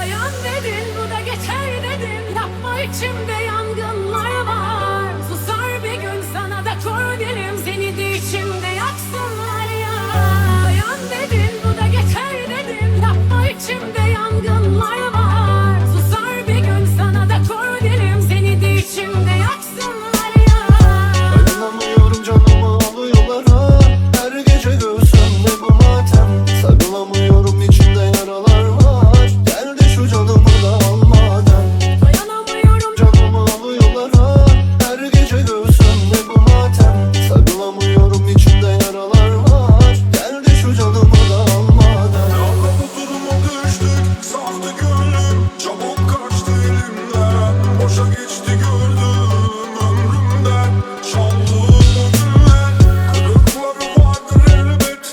Dayan dedin, bu da geçer dedin. Yapma, içimde yangınlar var. Susar bir gün, sana da kör derim. Seni de içimde yaksınlar ya. Dayan dedin, bu da geçer dedin. Yapma, içimde yangınlar var. Susar bir gün, sana da kör derim. Seni de içimde yaksınlar ya. Dayanamıyorum, canımı alıyorlar ha. Her gece göğsümde bu matem. Sarılamıyorum, içimde yaralar var. Gel de şu canımı da al madem. Dayanamıyorum, Canımı alıyorlar ha. Her gece göğsümde bu matem. Sarılamıyorum, içimde yaralar var. Gel de şu canımı da al madem. Bu duruma düştük, saldı gönlüm. Çabuk kaçtı elimden. Boşa geçti gördüm ömrümden. Çaldığım o günler. Kırıkları vardır elbet.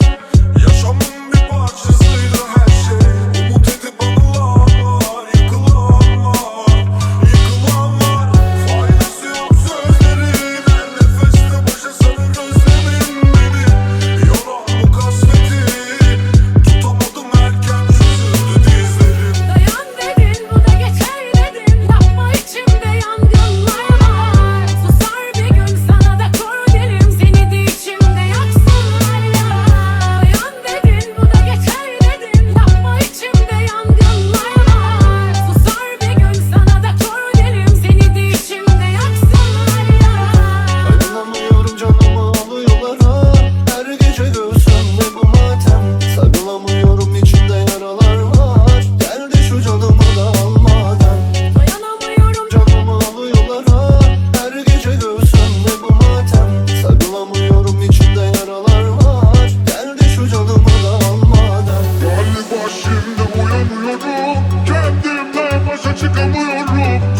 Yaşamın bir parçasıydı her şey. Umut edip anılanlar, yıkılanlar, yıkılanlar. Faydası yok sözlerin. Her nefeste başa sarır özlemin beni. Yoran bu kasveti. Tutamadım, erken çözüldü dizlerim. dayan dedin, bu da geçer dedin. Yapma, içimde yangınlar var. Susar bir gün, sana da kör derim. Seni de içimde yaksınlar ya. Dayan dedin, bu da geçer dedin. Yapma, içimde yangınlar var. Susar bir gün, sana da kör derim. Seni de içimde yaksınlar ya. Dayanamıyorum, canımı alıyorlar ha. Her gece göğsümde bu matem. Sarılamıyorum, içimde yaralar var. Gel de şu canımı da al madem. Dayanamıyorum, Canımı alıyorlar ha. Her gece göğsümde bu matem. Sarılamıyorum, içimde yaralar var. Gel de şu canımı da al madem. Galiba şimdi uyanıyorum. Kendimden başa çıkamıyorum.